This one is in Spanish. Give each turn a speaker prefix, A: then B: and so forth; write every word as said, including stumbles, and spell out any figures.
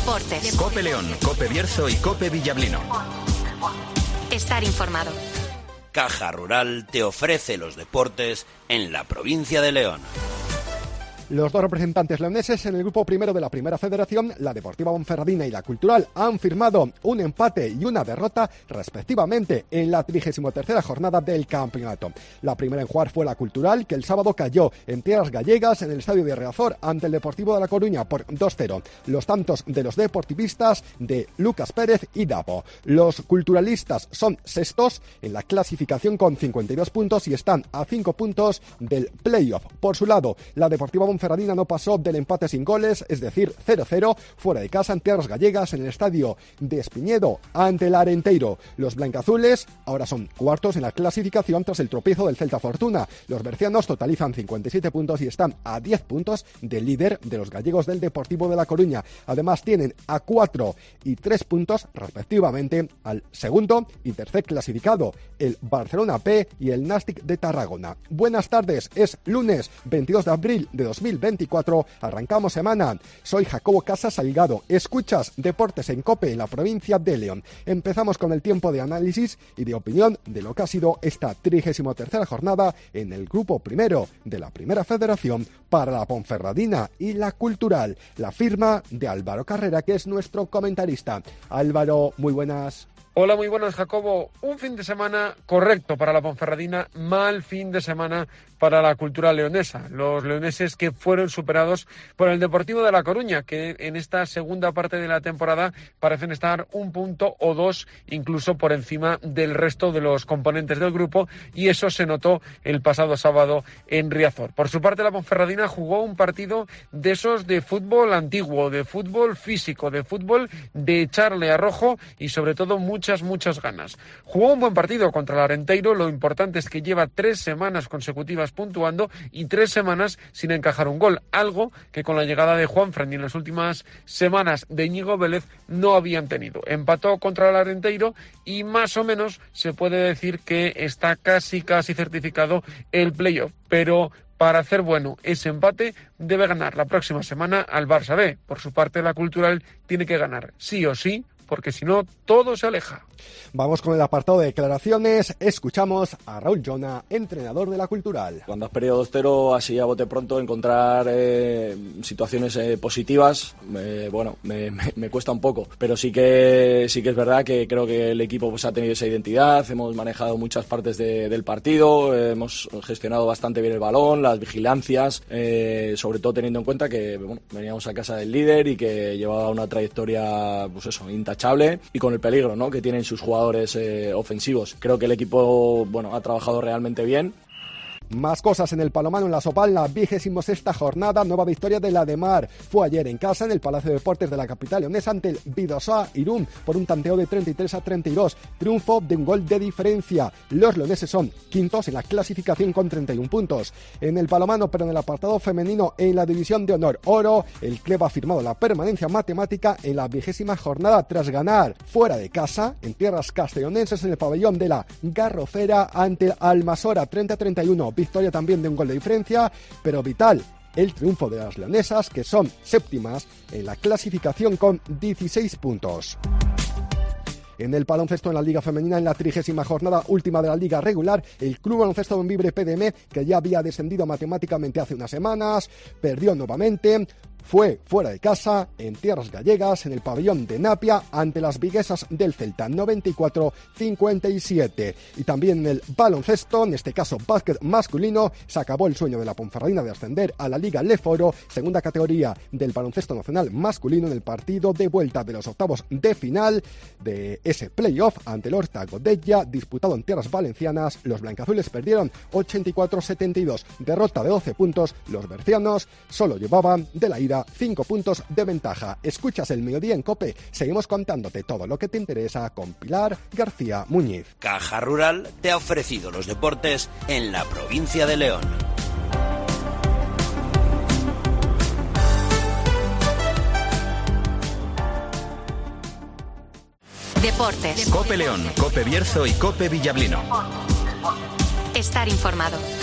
A: Deportes.
B: COPE León, COPE Bierzo y COPE Villablino.
A: Estar informado.
C: Caja Rural te ofrece los deportes en la provincia de León.
D: Los dos representantes leoneses en el grupo primero de la Primera Federación, la Deportiva Ponferradina y la Cultural, han firmado un empate y una derrota respectivamente en la trigésima tercera jornada del campeonato. La primera en jugar fue la Cultural, que el sábado cayó en tierras gallegas en el estadio de Riazor ante el Deportivo de La Coruña por dos cero. Los tantos de los deportivistas de Lucas Pérez y Dapo. Los culturalistas son sextos en la clasificación con cincuenta y dos puntos y están a cinco puntos del playoff. Por su lado, la Deportiva Ponferradina no pasó del empate sin goles, es decir, cero cero, fuera de casa en tierras gallegas en el estadio de Espiñedo ante el Arenteiro. Los blancazules ahora son cuartos en la clasificación tras el tropiezo del Celta Fortuna. Los bercianos totalizan cincuenta y siete puntos y están a diez puntos del líder de los gallegos del Deportivo de La Coruña. Además tienen a cuatro y tres puntos respectivamente al segundo y tercer clasificado, el Barcelona P y el Nàstic de Tarragona. Buenas tardes, es lunes veintidós de abril de dos mil veinticuatro, arrancamos semana. Soy Jacobo Casas Salgado, escuchas Deportes en COPE en la provincia de León. Empezamos con el tiempo de análisis y de opinión de lo que ha sido esta trigésima tercera jornada en el grupo primero de la Primera Federación para la Ponferradina y la Cultural. La firma de Álvaro Carrera, que es nuestro comentarista. Álvaro, muy buenas.
E: Hola, muy buenas, Jacobo. Un fin de semana correcto para la Ponferradina, mal fin de semana para la Cultural leonesa. Los leoneses que fueron superados por el Deportivo de La Coruña, que en esta segunda parte de la temporada parecen estar un punto o dos incluso por encima del resto de los componentes del grupo, y eso se notó el pasado sábado en Riazor. Por su parte, la Ponferradina jugó un partido de esos de fútbol antiguo, de fútbol físico, de fútbol de echarle a rojo y sobre todo mucho Muchas, muchas ganas. Jugó un buen partido contra el Arenteiro. Lo importante es que lleva tres semanas consecutivas puntuando y tres semanas sin encajar un gol, algo que con la llegada de Juanfran y en las últimas semanas de Íñigo Vélez no habían tenido. Empató contra el Arenteiro y más o menos se puede decir que está casi, casi certificado el playoff, pero para hacer bueno ese empate debe ganar la próxima semana al Barça B. Por su parte, la Cultural tiene que ganar sí o sí, porque si no, todo se aleja.
D: Vamos con el apartado de declaraciones. Escuchamos a Raúl Llona, entrenador de la Cultural.
F: Cuando has perdido dos cero, así a bote pronto, encontrar eh, situaciones eh, positivas, eh, bueno, me, me, me cuesta un poco. Pero sí que sí que es verdad que creo que el equipo pues, ha tenido esa identidad, hemos manejado muchas partes de, del partido, eh, hemos gestionado bastante bien el balón, las vigilancias, eh, sobre todo teniendo en cuenta que bueno, veníamos a casa del líder y que llevaba una trayectoria, pues eso, intachable, y con el peligro, ¿no?, que tienen sus jugadores eh, ofensivos. Creo que el equipo, bueno, ha trabajado realmente bien.
D: Más cosas en el Palomano, en la Sopal, la vigésima sexta jornada, nueva victoria de la de Mar. Fue ayer en casa, en el Palacio de Deportes de la capital leonesa, ante el Bidasoa Irún, por un tanteo de treinta y tres a treinta y dos. Triunfo de un gol de diferencia. Los leoneses son quintos en la clasificación con treinta y un puntos. En el Palomano, pero en el apartado femenino, en la división de honor oro, el club ha firmado la permanencia matemática en la vigésima jornada tras ganar fuera de casa, en tierras castellonenses, en el pabellón de la Garrofera, ante el Almasora, treinta a treinta y uno. Victoria también de un gol de diferencia, pero vital el triunfo de las leonesas, que son séptimas en la clasificación con dieciséis puntos. En el baloncesto, en la Liga Femenina, en la trigésima jornada última de la Liga regular, el Club Baloncesto Bembibre P D M, que ya había descendido matemáticamente hace unas semanas, perdió nuevamente. Fue fuera de casa, en tierras gallegas, en el pabellón de Napia, ante las viguesas del Celta, noventa y cuatro a cincuenta y siete. Y también en el baloncesto, en este caso básquet masculino, se acabó el sueño de la Ponferradina de ascender a la Liga Leforo, segunda categoría del baloncesto nacional masculino, en el partido de vuelta de los octavos de final de ese playoff ante el Horta Godella, disputado en tierras valencianas. Los blancazules perdieron ochenta y cuatro a setenta y dos, derrota de doce puntos. Los bercianos solo llevaban de la ida cinco puntos de ventaja. Escuchas el Mediodía en COPE. Seguimos contándote todo lo que te interesa con Pilar García Muñiz.
C: Caja Rural te ha ofrecido los deportes en la provincia de León.
A: Deportes.
B: COPE León, COPE Bierzo y COPE Villablino.
A: Estar informado.